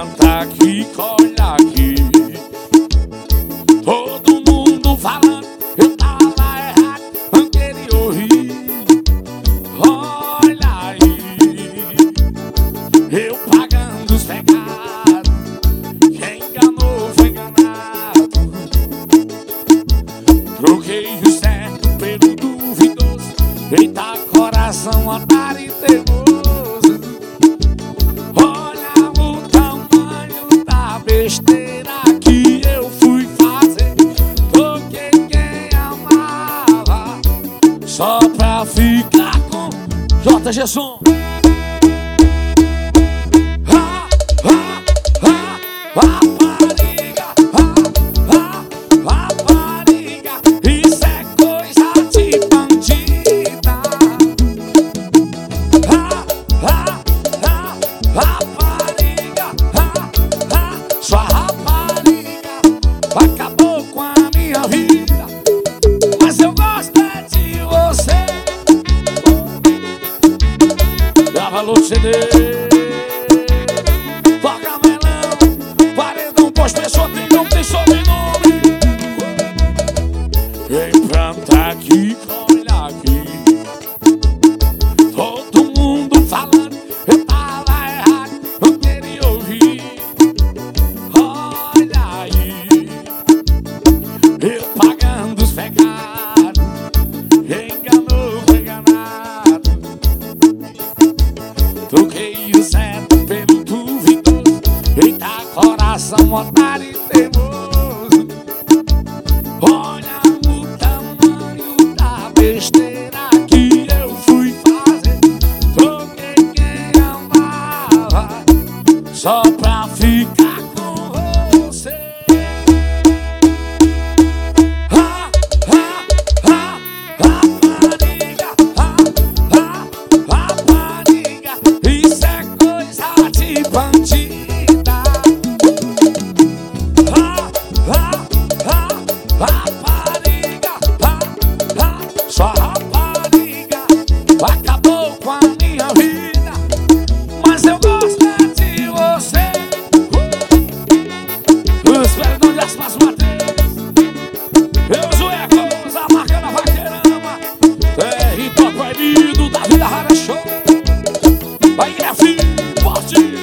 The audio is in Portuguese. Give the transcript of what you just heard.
planta aqui, colhe aqui. Todo mundo falando, eu tava errado, não queria ouvir. Olha aí, eu pagando os pecados, quem enganou foi enganado. Troquei o certo pelo duvidoso, eita coração otário e teimoso. Olha o tamanho da besteira que eu fui fazer. Troquei quem amava só pra ficar com J. Gesson. Rapariga, rapariga, isso é coisa de bandida. Rapariga, sua rapariga acabou com a minha vida, mas eu gosto é de você. Grava no CD, toca melão, paredão, pois pessoa tem nome, tem sobrenome. Vem planta aqui, olha aqui. Todo mundo falando, eu tava errado, não queria ouvir. Olha aí, eu pagando os pecados, enganou, foi enganado. Troquei o certo pelo duvidoso, eita coração otário e teimoso. Olha o tamanho da besteira que eu fui fazer. Troquei quem amava só pra ficar com você. Rapariga, isso é coisa de bandida. Rapariga, sua rapariga acabou com a minha vida, mas eu gosto é de você. Os perdão de Aspas Matheus, eu sou Ecos, a marca da Vaquerama, território proibido da vida rara show. Aí é filho forte.